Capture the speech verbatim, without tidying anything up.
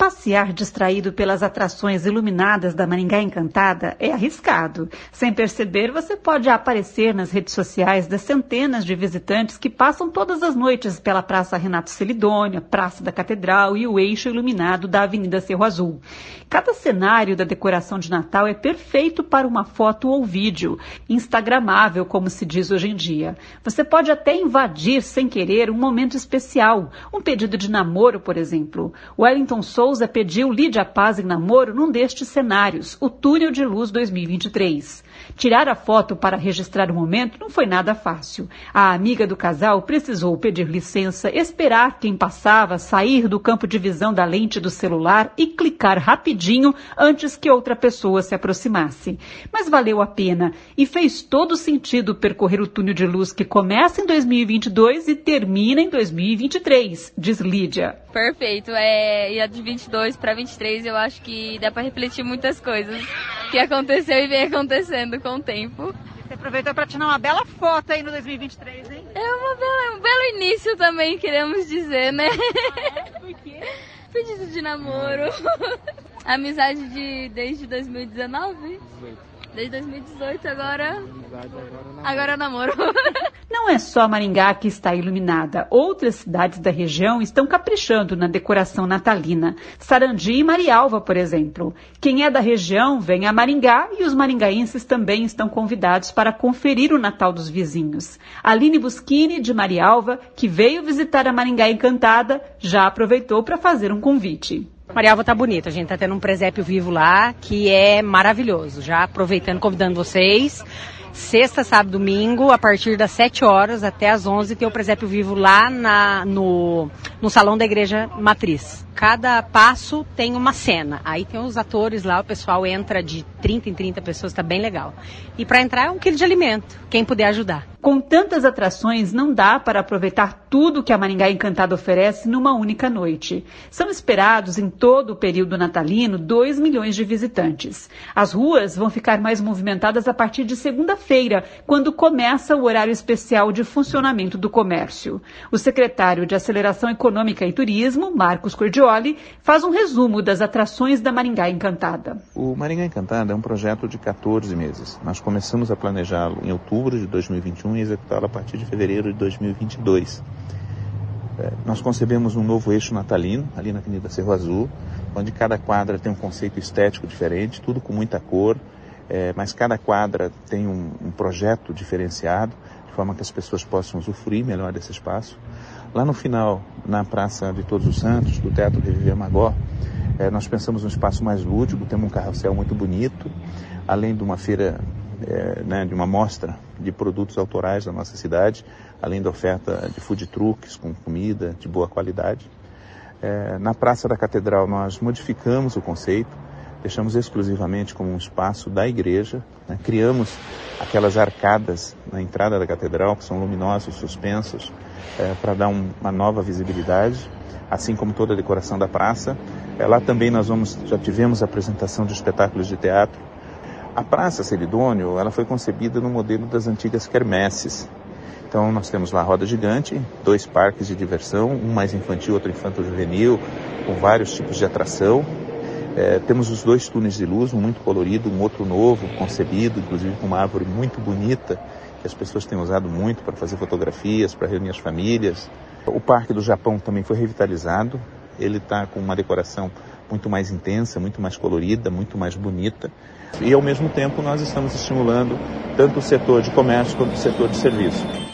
Passear distraído pelas atrações iluminadas da Maringá Encantada é arriscado. Sem perceber, você pode aparecer nas redes sociais das centenas de visitantes que passam todas as noites pela Praça Renato Celidônio, Praça da Catedral e o eixo iluminado da Avenida Cerro Azul. Cada cenário da decoração de Natal é perfeito para uma foto ou vídeo, instagramável, como se diz hoje em dia. Você pode até invadir, sem querer, um momento especial, um pedido de namoro, por exemplo. Wellington Souza pediu Lídia Paz em namoro num destes cenários, o Túnel de Luz dois mil e vinte e três. Tirar a foto para registrar o momento não foi nada fácil. A amiga do casal precisou pedir licença, esperar quem passava, sair do campo de visão da lente do celular e clicar rapidinho antes que outra pessoa se aproximasse. Mas valeu a pena e fez todo sentido percorrer o túnel de luz que começa em dois mil e vinte e dois e termina em dois mil e vinte e três, diz Lídia. Perfeito, é, e a de vinte e dois para vinte e três eu acho que dá para refletir muitas coisas que aconteceu e vem acontecendo com o tempo. Você aproveitou para tirar uma bela foto aí no dois mil e vinte e três, hein? É uma bela, um belo início também, queremos dizer, né? Ah, é? Por quê? Pedido de namoro. Amizade de desde dois mil e dezenove? Desde dois mil e dezoito, agora... Agora é namoro. Não é só Maringá que está iluminada. Outras cidades da região estão caprichando na decoração natalina. Sarandi e Marialva, por exemplo. Quem é da região vem a Maringá e os maringaenses também estão convidados para conferir o Natal dos vizinhos. Aline Buschini, de Marialva, que veio visitar a Maringá Encantada, já aproveitou para fazer um convite. Marialva tá bonita, a gente tá tendo um presépio vivo lá, que é maravilhoso. Já aproveitando, convidando vocês, sexta, sábado, domingo, a partir das sete horas até as onze, tem o presépio vivo lá na, no, no salão da igreja matriz. Cada passo tem uma cena, aí tem os atores lá, o pessoal entra de trinta em trinta pessoas, tá bem legal. E para entrar é um quilo de alimento, quem puder ajudar. Com tantas atrações, não dá para aproveitar tudo que a Maringá Encantada oferece numa única noite. São esperados em todo o período natalino dois milhões de visitantes. As ruas vão ficar mais movimentadas a partir de segunda-feira, quando começa o horário especial de funcionamento do comércio. O secretário de Aceleração Econômica e Turismo, Marcos Cordioli, faz um resumo das atrações da Maringá Encantada. O Maringá Encantada é um projeto de quatorze meses. Nós começamos a planejá-lo em outubro de dois mil e vinte e um e executá-lo a partir de fevereiro de dois mil e vinte e dois. É, nós concebemos um novo eixo natalino, ali na Avenida Cerro Azul, onde cada quadra tem um conceito estético diferente, tudo com muita cor, é, mas cada quadra tem um, um projeto diferenciado, de forma que as pessoas possam usufruir melhor desse espaço. Lá no final, na Praça de Todos os Santos, do Teatro Reviver Magó, é, nós pensamos num espaço mais lúdico, temos um carrossel muito bonito, além de uma feira, é, né, de uma mostra de produtos autorais da nossa cidade, além da oferta de food trucks com comida de boa qualidade. É, na Praça da Catedral nós modificamos o conceito, deixamos exclusivamente como um espaço da igreja, né? Criamos aquelas arcadas na entrada da catedral que são luminosas, suspensas, é, para dar um, uma nova visibilidade, assim como toda a decoração da praça. É, lá também nós vamos, já tivemos a apresentação de espetáculos de teatro. A Praça Celidônio, ela foi concebida no modelo das antigas quermesses. Então nós temos lá a roda gigante, dois parques de diversão, um mais infantil, outro infanto-juvenil, com vários tipos de atração. É, temos os dois túneis de luz, um muito colorido, um outro novo, concebido, inclusive com uma árvore muito bonita, que as pessoas têm usado muito para fazer fotografias, para reunir as famílias. O Parque do Japão também foi revitalizado, ele está com uma decoração muito mais intensa, muito mais colorida, muito mais bonita. E ao mesmo tempo nós estamos estimulando tanto o setor de comércio quanto o setor de serviço.